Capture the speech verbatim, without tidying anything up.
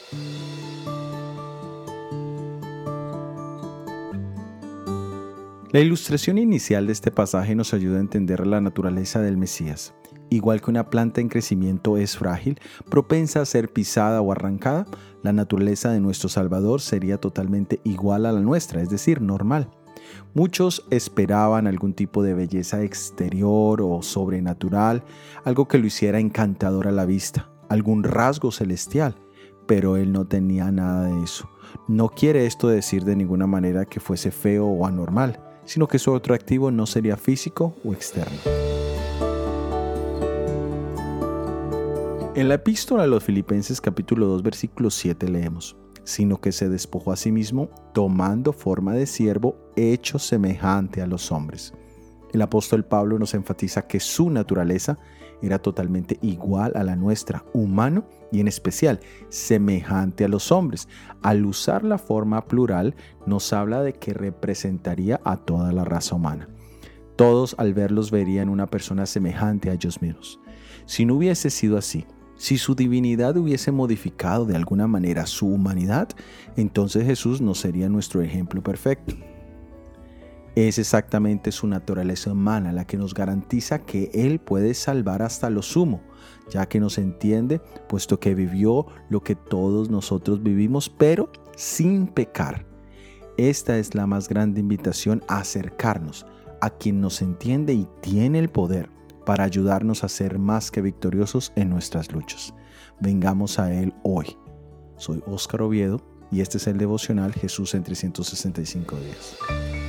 La ilustración inicial de este pasaje nos ayuda a entender la naturaleza del Mesías. Igual que una planta en crecimiento es frágil, propensa a ser pisada o arrancada, la naturaleza de nuestro Salvador sería totalmente igual a la nuestra, es decir, normal. Muchos esperaban algún tipo de belleza exterior o sobrenatural, algo que lo hiciera encantador a la vista, algún rasgo celestial, pero él no tenía nada de eso. No quiere esto decir de ninguna manera que fuese feo o anormal, sino que su atractivo no sería físico o externo. En la epístola a los Filipenses capítulo dos versículo siete leemos: sino que se despojó a sí mismo, tomando forma de siervo, hecho semejante a los hombres. El apóstol Pablo nos enfatiza que su naturaleza era totalmente igual a la nuestra, humano y en especial semejante a los hombres. Al usar la forma plural, nos habla de que representaría a toda la raza humana. Todos al verlos verían una persona semejante a ellos mismos. Si no hubiese sido así, si su divinidad hubiese modificado de alguna manera su humanidad, entonces Jesús no sería nuestro ejemplo perfecto. Es exactamente su naturaleza humana la que nos garantiza que Él puede salvar hasta lo sumo, ya que nos entiende, puesto que vivió lo que todos nosotros vivimos, pero sin pecar. Esta es la más grande invitación a acercarnos a quien nos entiende y tiene el poder para ayudarnos a ser más que victoriosos en nuestras luchas. Vengamos a Él hoy. Soy Óscar Oviedo y este es el devocional Jesús en trescientos sesenta y cinco días.